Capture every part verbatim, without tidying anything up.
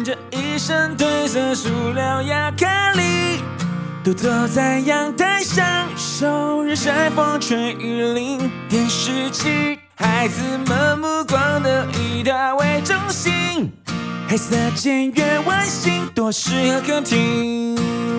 着一身褪色塑料亚克力，独坐在阳台上，受日晒风吹雨淋。电视机，孩子们目光的以它为中心，黑色简约外形，多适合客厅。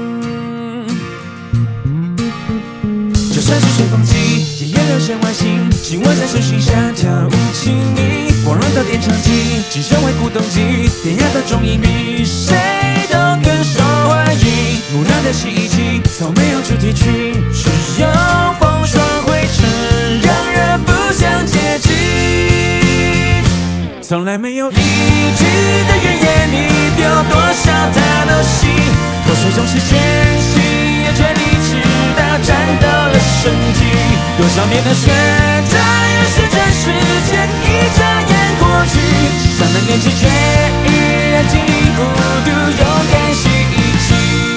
就算是吹风机，也有流线外形，紧握在手心像跳舞亲密。光荣的电唱机，机身为古董机，典雅的中音比谁都更受欢迎。木讷的洗衣机，从没有主题曲，只有风霜灰尘，让人不想接近。从来没有一句的怨言，你丢多少他都信。口水总是艰辛，也全力直到战斗了身体。多少年的旋转，又是这时间一眨眼过去。上了年纪却依然经历孤独，勇敢洗衣机。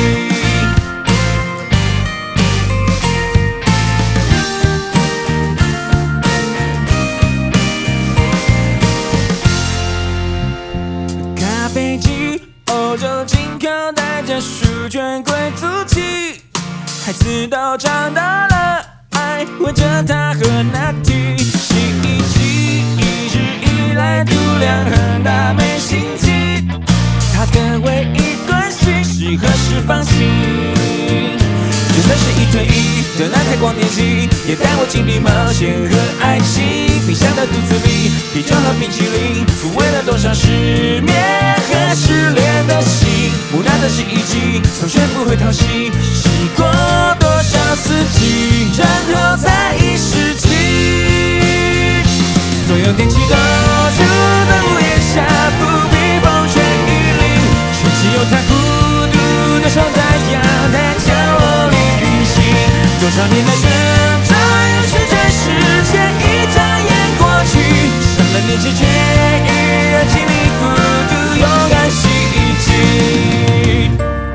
咖啡机，欧洲进口，带着书卷贵族气。孩子都长大了，爱围着它喝拿铁。洗衣机一直以来度量很大，没心机。它的唯一关系是何时放弃。就算是一推一的蓝台光电机，也带我经历冒险和爱情。冰箱的肚子里，啤酒和冰淇淋，抚慰了多少失眠和失恋的心。木讷的洗衣机，从学不会讨喜，洗过多少四季，然后再一世纪。所有电器都住在屋檐下，不必风吹雨淋，却只有它孤独的守在阳台角落里运行。多少年的旋转，又是这时间一眨眼过去。上了年纪却依然经历孤独，勇敢洗衣机。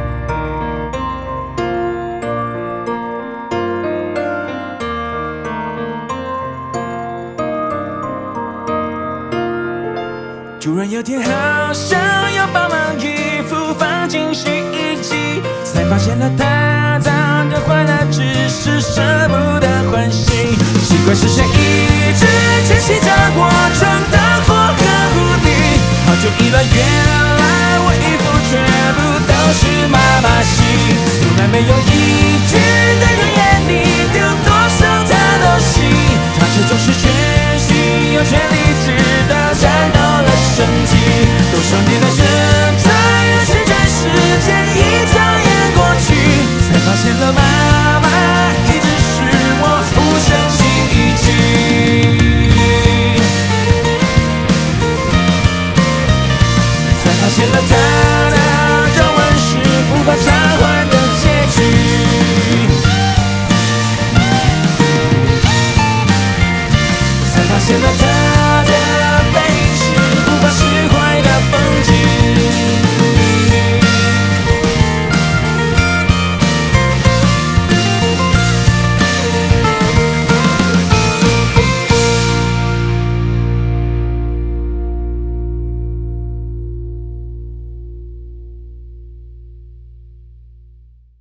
突然有天好想要把忙衣服放进洗衣机，才发现了它脏的坏了，只是舍不得换新。奇怪是谁一直牵起着我床的火和蝴蝶，好久以来原来我衣服全部都是妈妈洗。从来没有一句的怨言，你丢多少它都洗，它却总是全心有全力直到战斗了身体。多少年的旋转，又是这时间一眨眼过去，才发现了妈妈一直是我无声洗衣机。才发现了她那皱纹是无法偿还的结局。才发现了她的背影是无法释怀的风景。